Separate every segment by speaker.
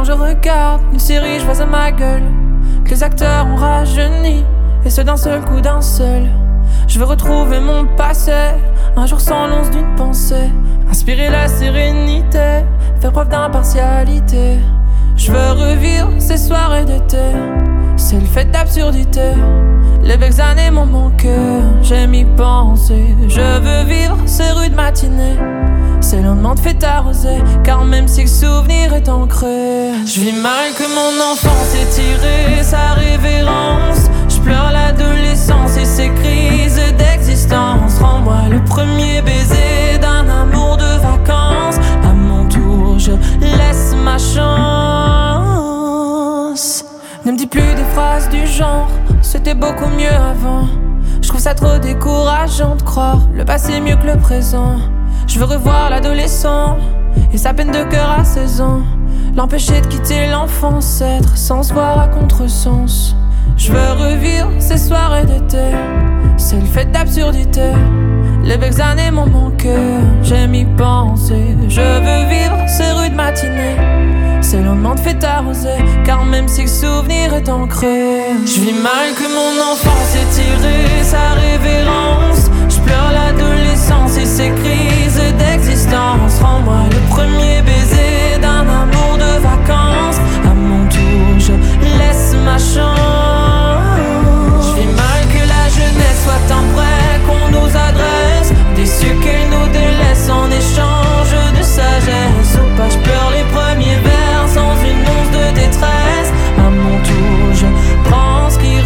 Speaker 1: je regarde une série, je vois à ma gueule que les acteurs ont rajeuni, et ce d'un seul coup, d'un seul. Je veux retrouver mon passé, un jour sans l'once d'une pensée, inspirer la sérénité, faire preuve d'impartialité. Je veux revivre ces soirées d'été, c'est le fait d'absurdité. Les belles années m'ont manqué, j'aime y penser. Je veux vivre ces rues de matinée, ces lendemains de fête arrosée, car même si le souvenir est ancré, je vis mal que mon enfance ait tiré sa révérence. Je pleure l'adolescence et ses crises d'existence. Rends-moi le premier baiser d'un amour de vacances. À mon tour, je laisse ma chance. Ne me dis plus des phrases du genre c'était beaucoup mieux avant. Je trouve ça trop décourageant de croire le passé mieux que le présent. Je veux revoir l'adolescent et sa peine de cœur à 16 ans, l'empêcher de quitter l'enfance, être sans se voir à contresens. Je veux revivre ces soirées d'été, c'est le fait d'absurdité. Les belles années m'ont manqué, j'aime y penser. Je veux vivre ces rues de matinée, ces lendemains de fête arrosée, car même si le souvenir est ancré, je vis mal que mon enfance ait tiré sa révérence. Je pleure l'adolescence et ses crises d'existence. Rends-moi le premier baiser d'un amour de vacances. À mon tour, je laisse ma chance. Je vis mal que la jeunesse soit un prêt qu'on nous adresse, déçu qu'elle nous délaisse en échange de sagesse. Ou pas, je pleure les premiers vers sans une once de détresse. À mon tour, je prends ce qui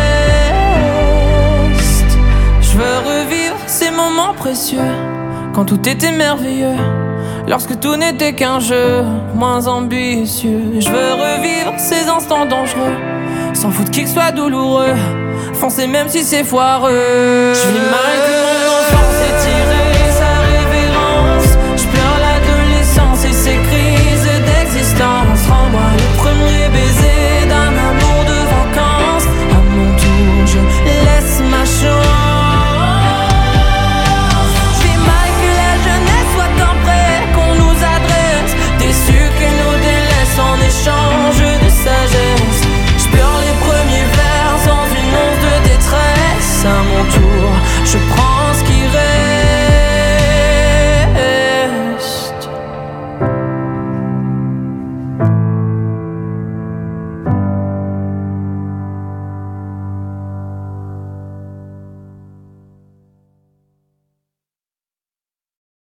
Speaker 1: reste. Je veux revivre ces moments précieux, quand tout était merveilleux, lorsque tout n'était qu'un jeu moins ambitieux. Je veux revivre ces instants dangereux, sans foutre qu'il soit douloureux, foncer même si c'est foireux. Je vis mal que mon enfance ait tiré sa révérence. Je pleure l'adolescence et ses crises d'existence. Rends-moi le premier baiser d'un amour de vacances. À mon tour, je laisse ma chance. Je vis mal que la jeunesse soit un prêt qu'on nous adresse, déçu qu'elle nous délaisse en échange de sagesse. Je pleure les premiers vers sans une once de détresse. À mon tour, je prends